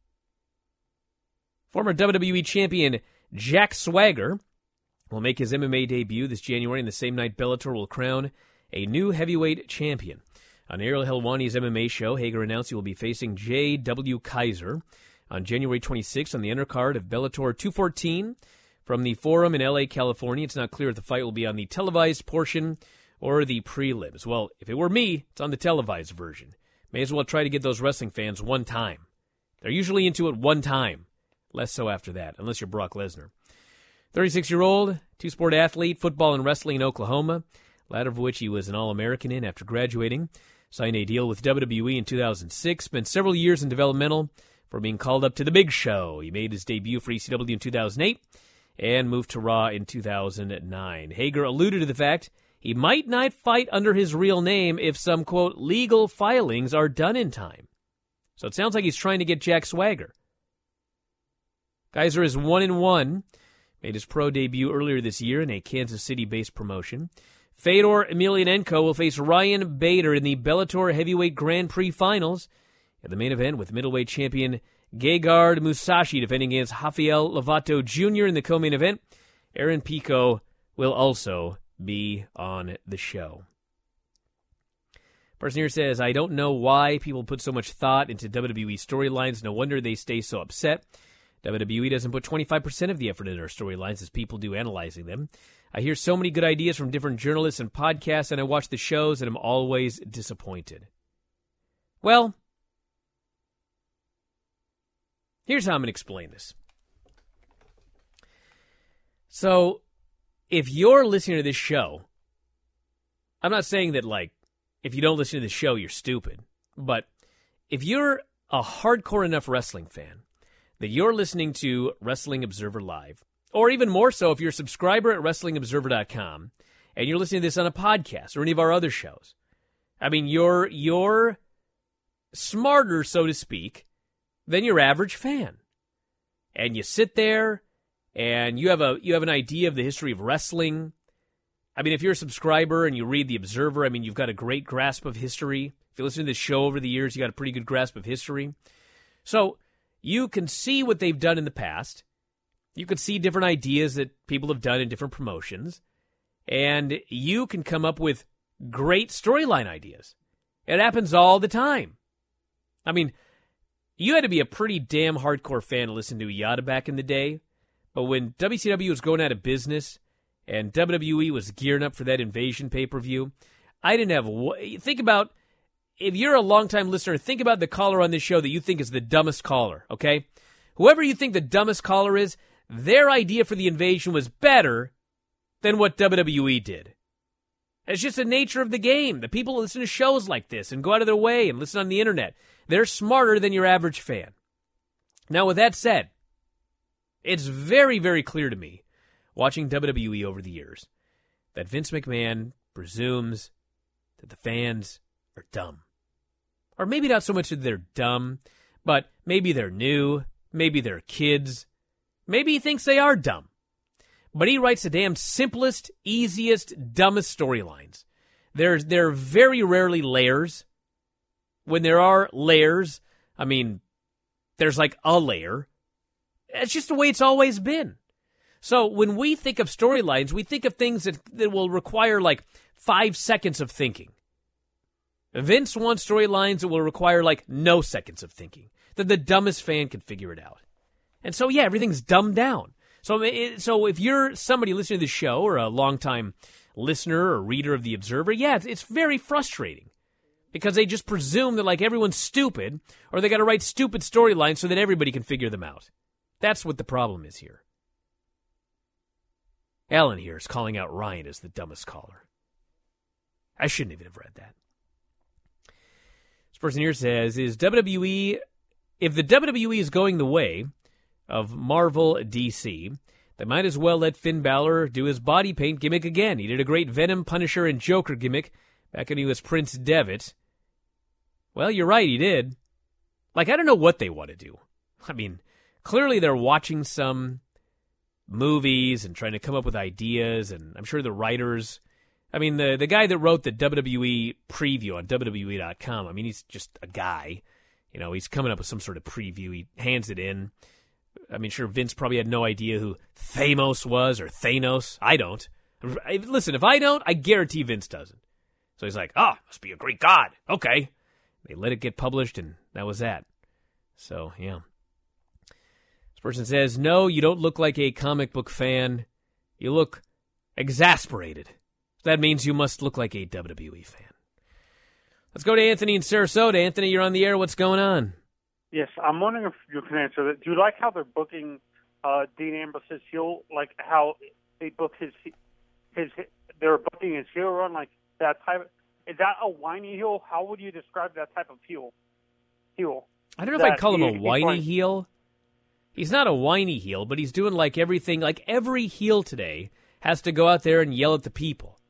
Former W W E champion Jack Swagger will make his M M A debut this January, and the same night Bellator will crown a new heavyweight champion. On Ariel Helwani's M M A show, Hager announced he will be facing J W. Kaiser on January twenty-sixth on the undercard of Bellator two fourteen from the Forum in L A, California. It's not clear if the fight will be on the televised portion or the prelims. Well, if it were me, it's on the televised version. May as well try to get those wrestling fans one time. They're usually into it one time. Less so after that, unless you're Brock Lesnar. thirty-six-year-old, two-sport athlete, football and wrestling in Oklahoma, latter of which he was an All-American in after graduating. Signed a deal with W W E in two thousand six, spent several years in developmental for being called up to the big show. He made his debut for E C W in two thousand eight and moved to Raw in two thousand nine. Hager alluded to the fact he might not fight under his real name if some, quote, legal filings are done in time. So it sounds like he's trying to get Jack Swagger. Kaiser is one and one. Made his pro debut earlier this year in a Kansas City-based promotion. Fedor Emelianenko will face Ryan Bader in the Bellator Heavyweight Grand Prix Finals. In the main event with middleweight champion Gegard Mousasi defending against Rafael Lovato Junior in the co-main event. Aaron Pico will also be on the show. Person here says, I don't know why people put so much thought into W W E storylines. No wonder they stay so upset. W W E doesn't put twenty-five percent of the effort into their storylines as people do analyzing them. I hear so many good ideas from different journalists and podcasts, and I watch the shows, and I'm always disappointed. Well, here's how I'm going to explain this. So, if you're listening to this show, I'm not saying that, like, if you don't listen to the show, you're stupid. But if you're a hardcore enough wrestling fan that you're listening to Wrestling Observer Live, or even more so if you're a subscriber at Wrestling Observer dot com and you're listening to this on a podcast or any of our other shows, I mean, you're you're smarter, so to speak, than your average fan. And you sit there and you have a you have an idea of the history of wrestling. I mean, if you're a subscriber and you read The Observer, I mean, you've got a great grasp of history. If you listen to this show over the years, you got a pretty good grasp of history. So you can see what they've done in the past. You can see different ideas that people have done in different promotions. And you can come up with great storyline ideas. It happens all the time. I mean, you had to be a pretty damn hardcore fan to listen to Yada back in the day. But when W C W was going out of business and W W E was gearing up for that Invasion pay-per-view, I didn't have... Think about, if you're a longtime listener, think about the caller on this show that you think is the dumbest caller, okay? Whoever you think the dumbest caller is, their idea for the Invasion was better than what W W E did. It's just the nature of the game. The people listen to shows like this and go out of their way and listen on the internet. They're smarter than your average fan. Now, with that said, it's very, very clear to me, watching W W E over the years, that Vince McMahon presumes that the fans are dumb. Or maybe not so much that they're dumb, but maybe they're new, maybe they're kids, maybe he thinks they are dumb. But he writes the damn simplest, easiest, dumbest storylines. There's, there are very rarely layers. When there are layers, I mean, there's like a layer. It's just the way it's always been. So when we think of storylines, we think of things that, that will require like five seconds of thinking. Vince wants storylines that will require like no seconds of thinking, that the dumbest fan can figure it out. And so, yeah, everything's dumbed down. So, it, so if you're somebody listening to the show or a longtime listener or reader of The Observer, yeah, it's, it's very frustrating because they just presume that like everyone's stupid or they got to write stupid storylines so that everybody can figure them out. That's what the problem is here. Alan here is calling out Ryan as the dumbest caller. I shouldn't even have read that. This person here says, is W W E, if the W W E is going the way of Marvel D C, they might as well let Finn Balor do his body paint gimmick again. He did a great Venom, Punisher, and Joker gimmick back when he was Prince Devitt. Well, you're right, he did. Like, I don't know what they want to do. I mean, clearly they're watching some movies and trying to come up with ideas, and I'm sure the writers... I mean, the, the guy that wrote the W W E preview on W W E dot com, I mean, he's just a guy. You know, he's coming up with some sort of preview. He hands it in. I mean, sure, Vince probably had no idea who Thanos was or Thanos. I don't. Listen, if I don't, I guarantee Vince doesn't. So he's like, oh, must be a Greek god. Okay. They let it get published, and that was that. So, yeah. This person says, no, you don't look like a comic book fan. You look exasperated. That means you must look like a W W E fan. Let's go to Anthony in Sarasota. Anthony, you're on the air. What's going on? Yes, I'm wondering if you can answer that. Do you like how they're booking uh, Dean Ambrose's heel? Like how they book his his they're booking his heel run, like that type. Of, is that a whiny heel? How would you describe that type of heel? Heel. I don't know if I'd call him a whiny heel. He's not a whiny heel, but he's doing like everything. Like every heel today has to go out there and yell at the people.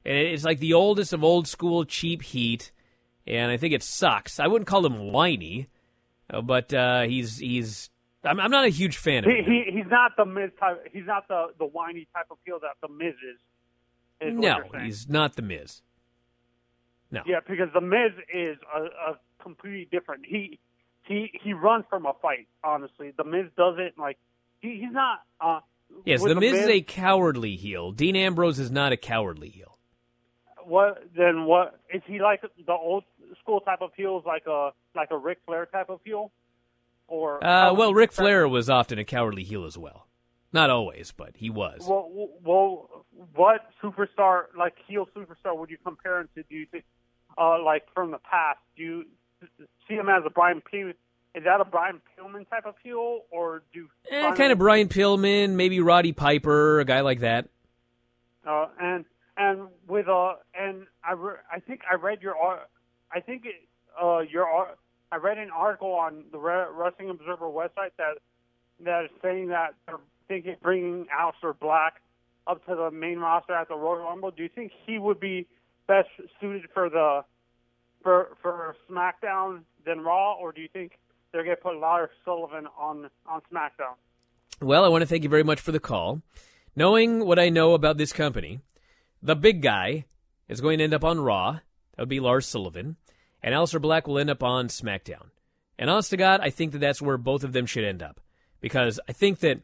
And it's like the oldest of old school cheap heat, and I think it sucks. I wouldn't call him whiny, uh, but uh, he's he's. I'm, I'm not a huge fan of he, him. he he's not the Miz type. He's not the, the whiny type of heel that the Miz is. is what No, you're saying. he's not the Miz. No. Yeah, because the Miz is a, a completely different. He he he runs from a fight. Honestly, the Miz doesn't like. He, he's not. Uh, Yes, with the Miz, Miz is a cowardly heel. Dean Ambrose is not a cowardly heel. What then? What is he like? The old school type of heel, like a like a Ric Flair type of heel, or Uh, well, Ric Flair was often a cowardly heel as well. Not always, but he was. Well, well, what superstar, like heel superstar, would you compare him to? Do you think, uh, like from the past, do you see him as a Brian Pillman? Is that a Brian Pillman type of heel, or do you Eh, find kind of him- Brian Pillman, maybe Roddy Piper, a guy like that. Uh, and and with uh and I re- I think I read your ar- I think it, uh your ar- I read an article on the Re- Wrestling Observer website that that is saying that they're thinking of bringing Aleister Black up to the main roster at the Royal Rumble. Do you think he would be best suited for the for for SmackDown than Raw, or do you think they're going to put Lars Sullivan on on SmackDown? Well, I want to thank you very much for the call. Knowing what I know about this company, the big guy is going to end up on Raw. That would be Lars Sullivan. And Aleister Black will end up on SmackDown. And honest to God, I think that that's where both of them should end up. Because I think that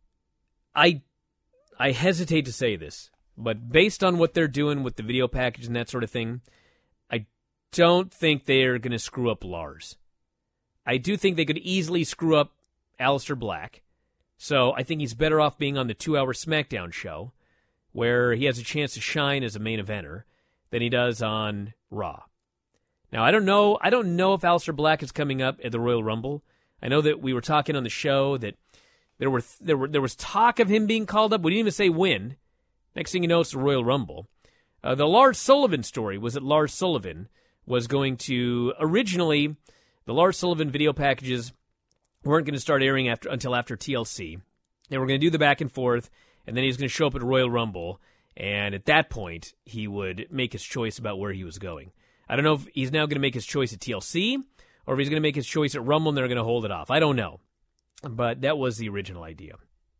I I hesitate to say this, but based on what they're doing with the video package and that sort of thing, I don't think they're going to screw up Lars. I do think they could easily screw up Aleister Black. So I think he's better off being on the two-hour SmackDown show, where he has a chance to shine as a main eventer, than he does on Raw. Now, I don't know I don't know if Aleister Black is coming up at the Royal Rumble. I know that we were talking on the show that there were there were there was talk of him being called up. We didn't even say when. Next thing you know, it's the Royal Rumble. Uh, the Lars Sullivan story was that Lars Sullivan was going to originally the Lars Sullivan video packages weren't going to start airing after until after T L C. They were going to do the back and forth, and then he was going to show up at Royal Rumble, and at that point, he would make his choice about where he was going. I don't know if he's now going to make his choice at T L C, or if he's going to make his choice at Rumble and they're going to hold it off. I don't know. But that was the original idea.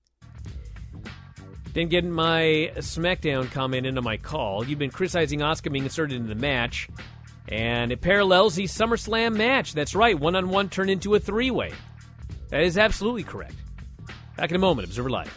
Didn't get my SmackDown comment into my call. You've been criticizing Asuka being inserted into the match, and it parallels the SummerSlam match. That's right, one-on-one turned into a three-way. That is absolutely correct. Back in a moment, Observer Live.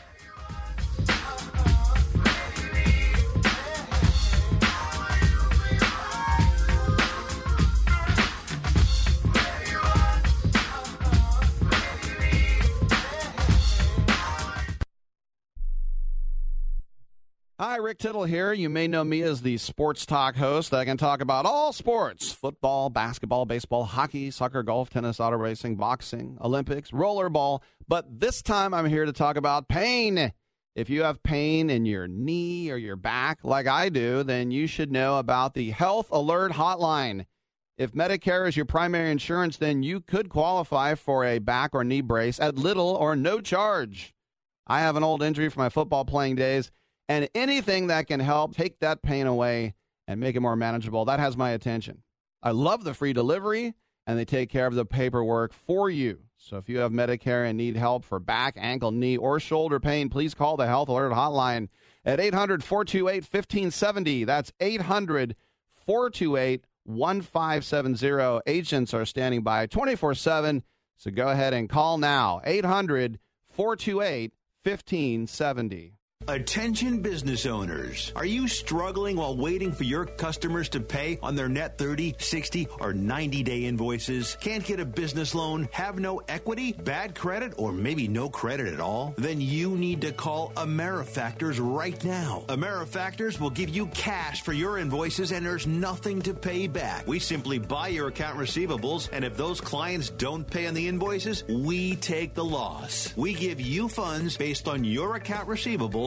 Hi, Rick Tittle here. You may know me as the sports talk host that can talk about all sports: football, basketball, baseball, hockey, soccer, golf, tennis, auto racing, boxing, Olympics, rollerball. But this time I'm here to talk about pain. If you have pain in your knee or your back like I do, then you should know about the Health Alert Hotline. If Medicare is your primary insurance, then you could qualify for a back or knee brace at little or no charge. I have an old injury from my football playing days, and anything that can help take that pain away and make it more manageable, that has my attention. I love the free delivery, and they take care of the paperwork for you. So if you have Medicare and need help for back, ankle, knee, or shoulder pain, please call the Health Alert Hotline at eight hundred, four two eight, one five seven zero. That's eight hundred, four two eight, one five seven zero. Agents are standing by twenty-four seven, so go ahead and call now. eight hundred, four two eight, one five seven zero. Attention business owners. Are you struggling while waiting for your customers to pay on their net thirty, sixty, or ninety day invoices? Can't get a business loan? Have no equity? Bad credit? Or maybe no credit at all? Then you need to call AmeriFactors right now. AmeriFactors will give you cash for your invoices and there's nothing to pay back. We simply buy your account receivables, and if those clients don't pay on the invoices, we take the loss. We give you funds based on your account receivables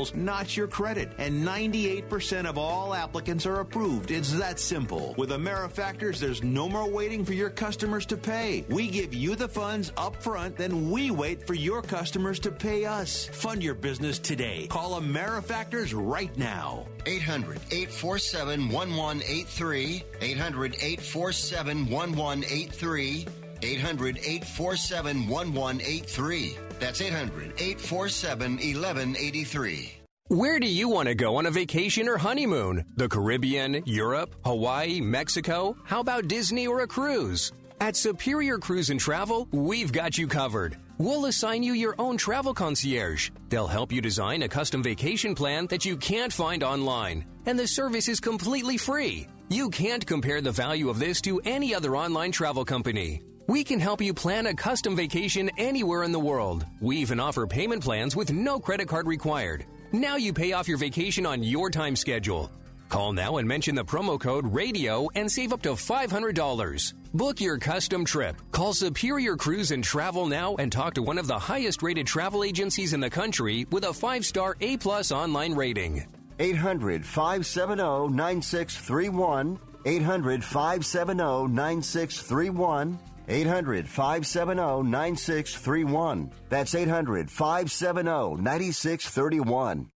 skills, not your credit. And ninety-eight percent of all applicants are approved. It's that simple. With AmeriFactors, there's no more waiting for your customers to pay. We give you the funds up front, then we wait for your customers to pay us. Fund your business today. Call AmeriFactors right now. eight hundred, eight four seven, one one eight three. eight hundred, eight four seven, one one eight three. eight hundred, eight four seven, one one eight three. That's eight hundred, eight four seven, one one eight three. Where do you want to go on a vacation or honeymoon? The Caribbean, Europe, Hawaii, Mexico? How about Disney or a cruise? At Superior Cruise and Travel, we've got you covered. We'll assign you your own travel concierge. They'll help you design a custom vacation plan that you can't find online. And the service is completely free. You can't compare the value of this to any other online travel company. We can help you plan a custom vacation anywhere in the world. We even offer payment plans with no credit card required. Now you pay off your vacation on your time schedule. Call now and mention the promo code RADIO and save up to five hundred dollars. Book your custom trip. Call Superior Cruise and Travel now and talk to one of the highest rated travel agencies in the country with a five-star A-plus online rating. eight hundred, five seven zero, nine six three one. eight hundred, five seven zero, nine six three one. eight hundred, five seven zero, nine six three one. That's eight hundred, five seven zero, nine six three one.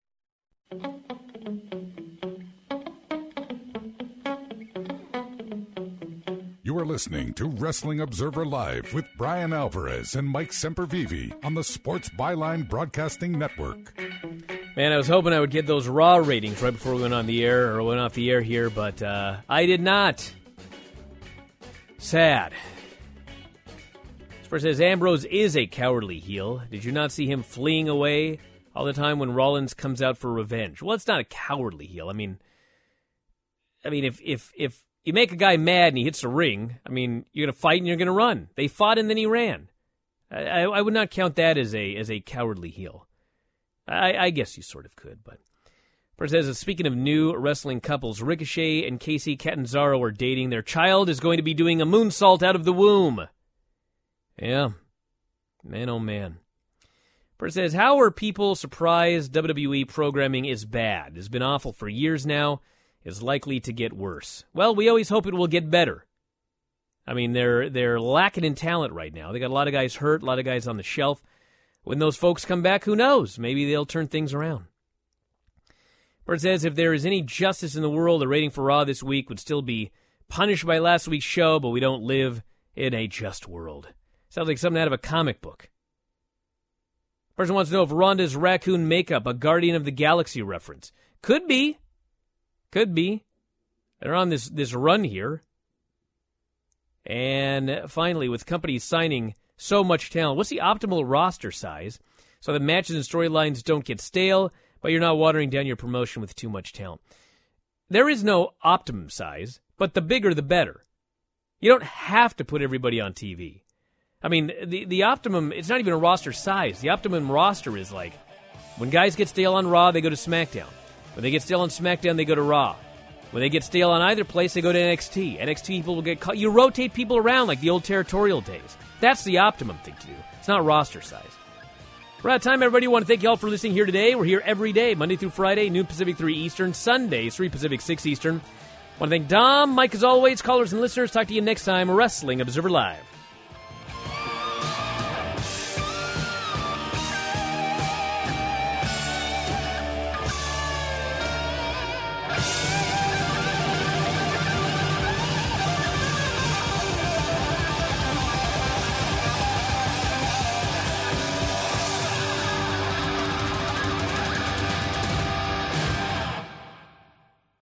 You are listening to Wrestling Observer Live with Brian Alvarez and Mike Sempervive on the Sports Byline Broadcasting Network. Man, I was hoping I would get those Raw ratings right before we went on the air, or went off the air here, but uh, I did not. Sad. Spurs says Ambrose is a cowardly heel. Did you not see him fleeing away all the time when Rollins comes out for revenge? Well, it's not a cowardly heel. I mean, I mean, if if if you make a guy mad and he hits the ring, I mean, you're gonna fight and you're gonna run. They fought and then he ran. I, I would not count that as a as a cowardly heel. I, I guess you sort of could, but. Spurs says, speaking of new wrestling couples, Ricochet and Casey Catanzaro are dating. Their child is going to be doing a moonsault out of the womb. Yeah. Man, oh man. Bert says, how are people surprised W W E programming is bad? It's been awful for years now. It's likely to get worse. Well, we always hope it will get better. I mean, they're they're lacking in talent right now. They got a lot of guys hurt, a lot of guys on the shelf. When those folks come back, who knows? Maybe they'll turn things around. Bert says, if there is any justice in the world, the rating for Raw this week would still be punished by last week's show, but we don't live in a just world. Sounds like something out of a comic book. Person wants to know if Rhonda's raccoon makeup a Guardian of the Galaxy reference. Could be. Could be. They're on this, this run here. And finally, with companies signing so much talent, what's the optimal roster size so that matches and storylines don't get stale, but you're not watering down your promotion with too much talent? There is no optimum size, but the bigger the better. You don't have to put everybody on T V. I mean, the, the optimum, it's not even a roster size. The optimum roster is like, when guys get stale on Raw, they go to SmackDown. When they get stale on SmackDown, they go to Raw. When they get stale on either place, they go to N X T. N X T people will get caught. You rotate people around like the old territorial days. That's the optimum thing to do. It's not roster size. We're out of time, everybody. I want to thank you all for listening here today. We're here every day, Monday through Friday, noon Pacific, three Eastern, Sundays, three Pacific, six Eastern. I want to thank Dom, Mike, as always, callers and listeners. Talk to you next time, Wrestling Observer Live.